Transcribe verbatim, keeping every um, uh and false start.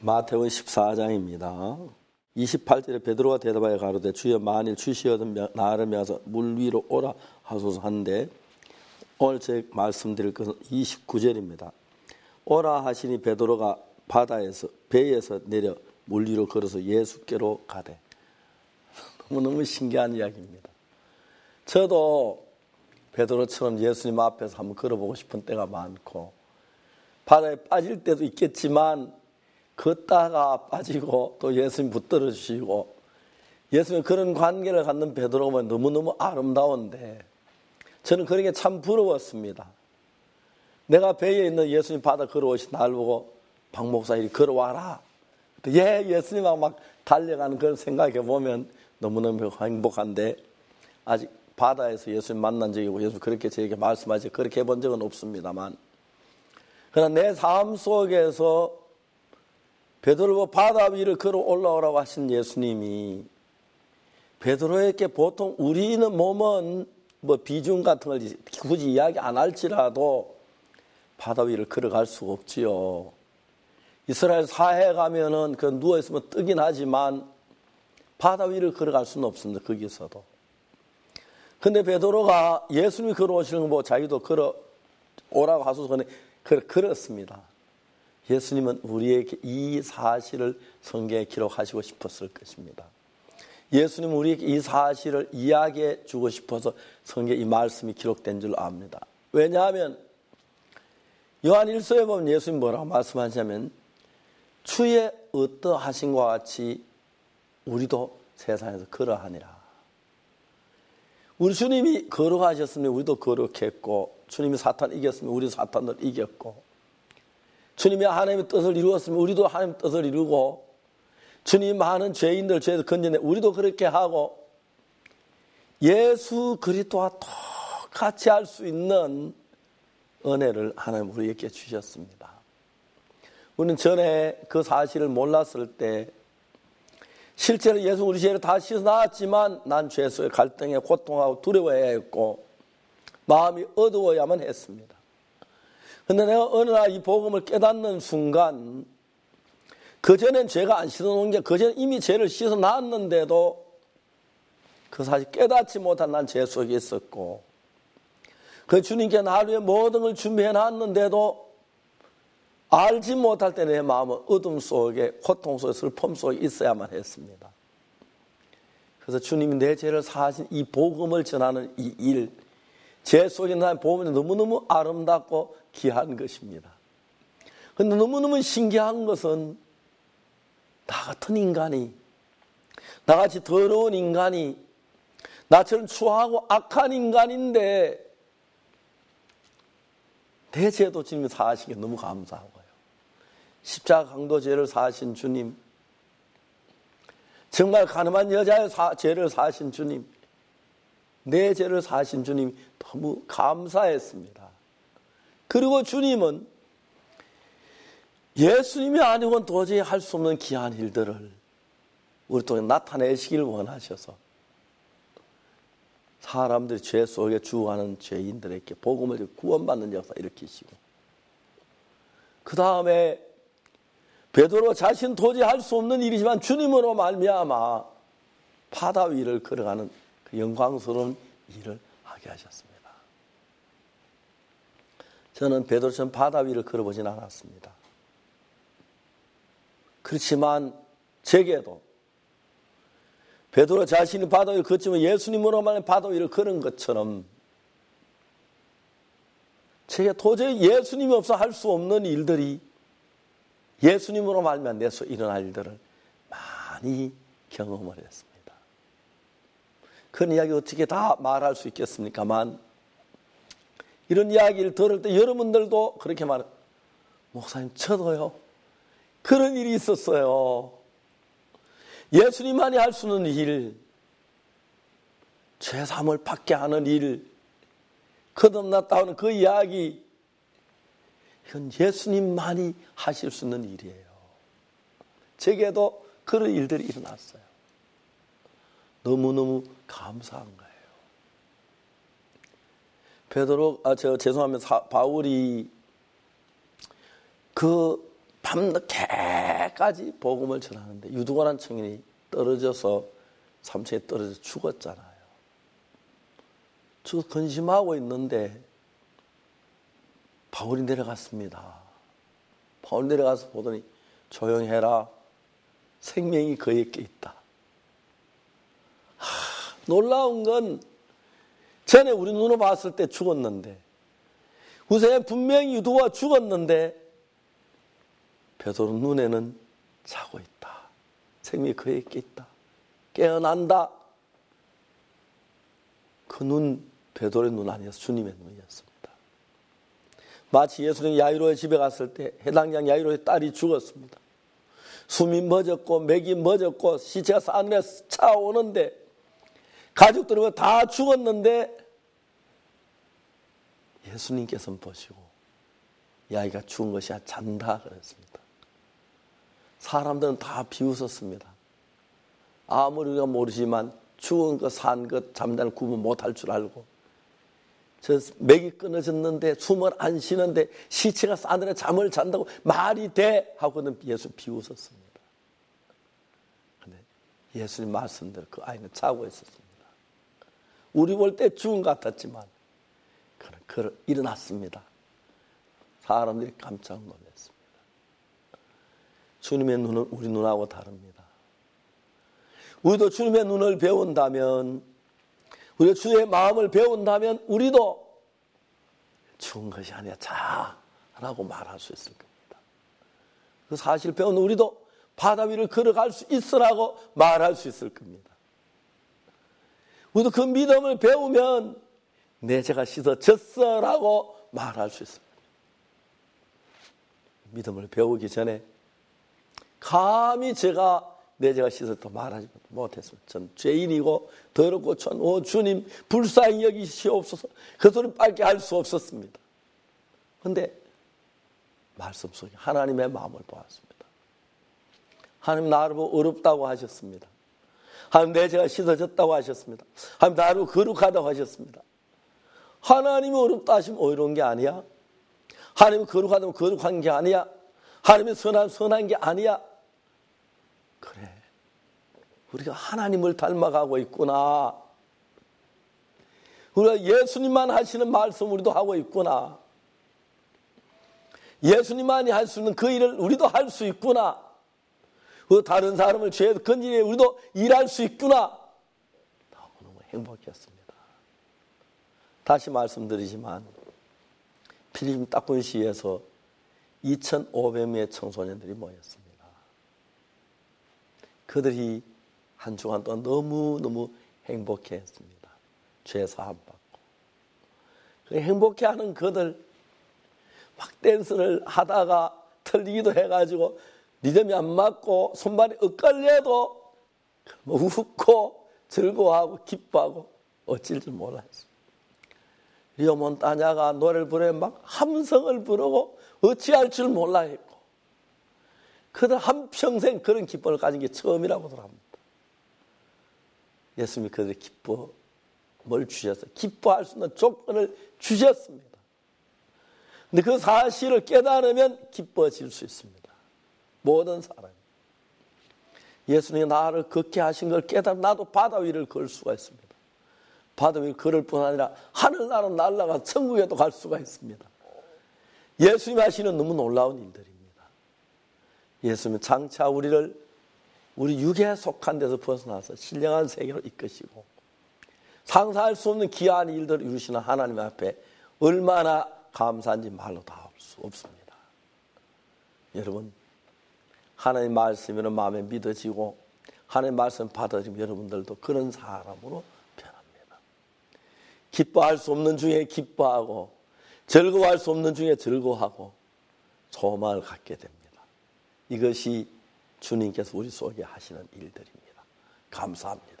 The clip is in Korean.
마태복음 십사 장입니다. 이십팔 절에 베드로가 대답하여 가로되 주여 만일 주시어든 나를 메어서 물 위로 오라 하소서 하는데 오늘 제 말씀드릴 것은 이십구 절입니다. 오라 하시니 베드로가 바다에서 배에서 내려 물 위로 걸어서 예수께로 가되. 너무너무 신기한 이야기입니다. 저도 베드로처럼 예수님 앞에서 한번 걸어보고 싶은 때가 많고 바다에 빠질 때도 있겠지만 걷다가 빠지고 또 예수님 붙들어 주시고 예수님 그런 관계를 갖는 베드로가 보면 너무너무 아름다운데 저는 그런 게 참 부러웠습니다. 내가 배에 있는 예수님 바다 걸어오신 날 보고 박 목사 이리 걸어와라. 예, 예수님하고 막 달려가는 그런 생각해 보면 너무너무 행복한데 아직 바다에서 예수님 만난 적이 있고 예수님 그렇게 저에게 말씀하지 그렇게 해본 적은 없습니다만 그러나 내 삶 속에서 베드로가 바다 위를 걸어 올라오라고 하신 예수님이 베드로에게 보통 우리는 몸은 뭐 비중 같은 걸 굳이 이야기 안 할지라도 바다 위를 걸어갈 수가 없지요. 이스라엘 사해 가면은 그 누워 있으면 뜨긴 하지만 바다 위를 걸어갈 수는 없습니다. 거기서도. 근데 베드로가 예수님이 걸어오시는 거 보고 자기도 걸어 오라고 하소서 그래 걸었습니다. 예수님은 우리에게 이 사실을 성경에 기록하시고 싶었을 것입니다. 예수님은 우리에게 이 사실을 이야기해 주고 싶어서 성경에 이 말씀이 기록된 줄 압니다. 왜냐하면 요한 일서에 보면 예수님 뭐라고 말씀하시냐면 주의 어떠하신과 같이 우리도 세상에서 걸어하니라. 우리 주님이 거룩하셨으면 우리도 거룩했고 주님이 사탄 이겼으면 우리도 사탄을 이겼고 주님이 하나님의 뜻을 이루었으면 우리도 하나님의 뜻을 이루고 주님 많은 죄인들 죄에서 건져내 우리도 그렇게 하고 예수 그리스도와 똑같이 할 수 있는 은혜를 하나님 우리에게 주셨습니다. 우리는 전에 그 사실을 몰랐을 때 실제로 예수 우리 죄를 다 씻어 나왔지만 난 죄 속에 갈등에 고통하고 두려워해야 했고 마음이 어두워야만 했습니다. 그런데 내가 어느 날 이 복음을 깨닫는 순간 그전엔 죄가 안 씻어놓은 게 그전 이미 죄를 씻어 놨는데도 그 사실 깨닫지 못한 난 죄 속에 있었고 그 주님께 나를 위해 모든 걸 준비해 놨는데도 알지 못할 때 내 마음은 어둠 속에 고통 속에 슬픔 속에 있어야만 했습니다. 그래서 주님이 내 죄를 사하신 이 복음을 전하는 이 일 죄 속에 있는 복음이 너무너무 아름답고 귀한 것입니다. 그런데 너무너무 신기한 것은 나 같은 인간이 나같이 더러운 인간이 나처럼 추하고 악한 인간인데 내 죄도 주님이 사하시기에 너무 감사하고요. 십자가 강도죄를 사하신 주님 정말 가늠한 여자의 사, 죄를 사하신 주님 내 죄를 사하신 주님 너무 감사했습니다. 그리고 주님은 예수님이 아니고는 도저히 할 수 없는 귀한 일들을 우리 통해 나타내시길 원하셔서 사람들이 죄 속에 죽어가는 죄인들에게 복음을 구원받는 역사 일으키시고 그 다음에 베드로 자신 도저히 할 수 없는 일이지만 주님으로 말미암아 바다 위를 걸어가는 그 영광스러운 일을 하게 하셨습니다. 저는 베드로처럼 바다 위를 걸어보진 않았습니다. 그렇지만 제게도 베드로 자신이 바다 위를 걷지만 예수님으로만 바다 위를 걸은 것처럼 제게 도저히 예수님이 없어 할 수 없는 일들이 예수님으로 말미암아 내 속에 일어날 일들을 많이 경험을 했습니다. 그런 이야기 어떻게 다 말할 수 있겠습니까만 이런 이야기를 들을 때 여러분들도 그렇게 말해요. 목사님 저도요. 그런 일이 있었어요. 예수님만이 할 수 있는 일, 죄사함을 받게 하는 일, 거듭났다 하는 그 이야기, 이건 예수님만이 하실 수 있는 일이에요. 제게도 그런 일들이 일어났어요. 너무너무 감사한 거예요. 베드로, 아, 저 죄송합니다. 사, 바울이 그 밤늦게까지 복음을 전하는데 유두관한 청년이 떨어져서 삼층에 떨어져 죽었잖아요. 죽어 근심하고 있는데 바울이 내려갔습니다. 바울이 내려가서 보더니 조용해라. 생명이 그에게 있다. 하, 놀라운 건 전에 우리 눈으로 봤을 때 죽었는데 우선에 분명히 유두가 죽었는데 베드로 눈에는 자고 있다. 생명이 그에게 있다. 깨어난다. 그 눈 베드로의 눈 아니었어. 주님의 눈이었습니다. 마치 예수님이 야이로의 집에 갔을 때 해당장 야이로의 딸이 죽었습니다. 숨이 멎었고 맥이 멎었고 시체가 산에 차오는데 가족들은 다 죽었는데 예수님께서는 보시고 이 아이가 죽은 것이 아니라 잔다 그랬습니다. 사람들은 다 비웃었습니다. 아무리 우리가 모르지만 죽은 것, 산 것, 잠자는 구분 못할 줄 알고 저 맥이 끊어졌는데 숨을 안 쉬는데 시체가 싸늘해 잠을 잔다고 말이 돼? 하고는 예수 비웃었습니다. 근데 예수님 말씀대로 그 아이는 자고 있었습니다. 우리 볼 때 죽은 것 같았지만 그는 그를 일어났습니다. 사람들이 깜짝 놀랐습니다. 주님의 눈은 우리 눈하고 다릅니다. 우리도 주님의 눈을 배운다면, 우리가 주의 마음을 배운다면 우리도 죽은 것이 아니야 자라고 말할 수 있을 겁니다. 그 사실 배운 우리도 바다 위를 걸어갈 수 있으라고 말할 수 있을 겁니다. 우리도 그 믿음을 배우면 내 죄가 씻어졌어라고 말할 수 있습니다. 믿음을 배우기 전에 감히 제가 내 죄가 씻었다 말하지 못했습니다. 전 죄인이고 더럽고 천, 오 주님 불쌍히 여기시옵소서 그 소리밖에 할 수 없었습니다. 그런데 말씀 속에 하나님의 마음을 보았습니다. 하나님 나를 보고 어렵다고 하셨습니다. 하나님 내 죄가 씻어졌다고 하셨습니다. 하나님 나를 거룩하다고 하셨습니다. 하나님이 어렵다 하시면 어려운 게 아니야. 하나님이 거룩하다면 거룩한 게 아니야. 하나님이 선한 선한 게 아니야. 그래, 우리가 하나님을 닮아가고 있구나. 우리가 예수님만 하시는 말씀 우리도 하고 있구나. 예수님만이 할 수 있는 그 일을 우리도 할 수 있구나. 다른 사람을 죄에서 건지려 우리도 일할 수 있구나. 너무 행복했습니다. 다시 말씀드리지만 필리핀 따꾼시에서 이천오백 명의 청소년들이 모였습니다. 그들이 한 주간 동안 너무너무 행복해했습니다. 죄 사함 받고. 그 행복해하는 그들 막 댄스를 하다가 틀리기도 해가지고 리듬이 안 맞고 손발이 엇갈려도 웃고 즐거워하고 기뻐하고 어쩔 줄 몰랐어요. 리오 몬타냐가 노래를 부르면 막 함성을 부르고 어찌할 줄 몰라 했고 그들 한평생 그런 기쁨을 가진 게 처음이라고들 합니다. 예수님이 그들의 기쁨을 주셨어요. 기뻐할 수 있는 조건을 주셨습니다. 근데 그 사실을 깨달으면 기뻐질 수 있습니다. 모든 사람이. 예수님이 나를 걷게 하신 걸 깨달으면 나도 바다 위를 걸 수가 있습니다. 바다 위를 걸을 뿐 아니라 하늘나라 날아가 천국에도 갈 수가 있습니다. 예수님이 하시는 너무 놀라운 일들입니다. 예수님은 장차 우리를 우리 육에 속한 데서 벗어나서 신령한 세계로 이끄시고 상상할 수 없는 귀한 일들을 이루시는 하나님 앞에 얼마나 감사한지 말로 다 할 수 없습니다. 여러분, 하나님 말씀이는 마음에 믿어지고 하나님 말씀 받아들이면 여러분들도 그런 사람으로 변합니다. 기뻐할 수 없는 중에 기뻐하고 즐거워할 수 없는 중에 즐거워하고 소망을 갖게 됩니다. 이것이 주님께서 우리 속에 하시는 일들입니다. 감사합니다.